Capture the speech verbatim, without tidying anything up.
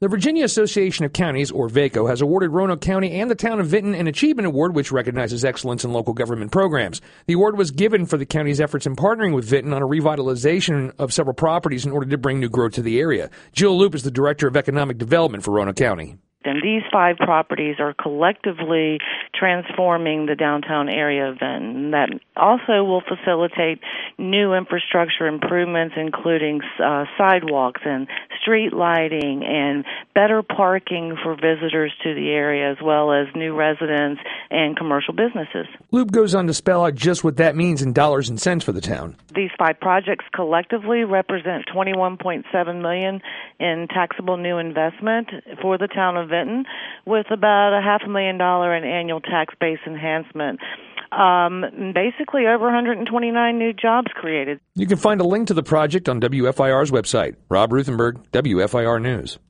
The Virginia Association of Counties, or VACO, has awarded Roanoke County and the town of Vinton an Achievement Award, which recognizes excellence in local government programs. The award was given for the county's efforts in partnering with Vinton on a revitalization of several properties in order to bring new growth to the area. Jill Loop is the Director of Economic Development for Roanoke County. And these five properties are collectively transforming the downtown area of Vinton. That also will facilitate new infrastructure improvements, including uh, sidewalks and street lighting and better parking for visitors to the area, as well as new residents and commercial businesses. Loop goes on to spell out just what that means in dollars and cents for the town. These five projects collectively represent twenty-one point seven million dollars in taxable new investment for the town of Vinton, with about a half a million dollar in annual tax base enhancement. Um, basically, over one hundred twenty-nine new jobs created. You can find a link to the project on W F I R's website. Rob Ruthenberg, W F I R News.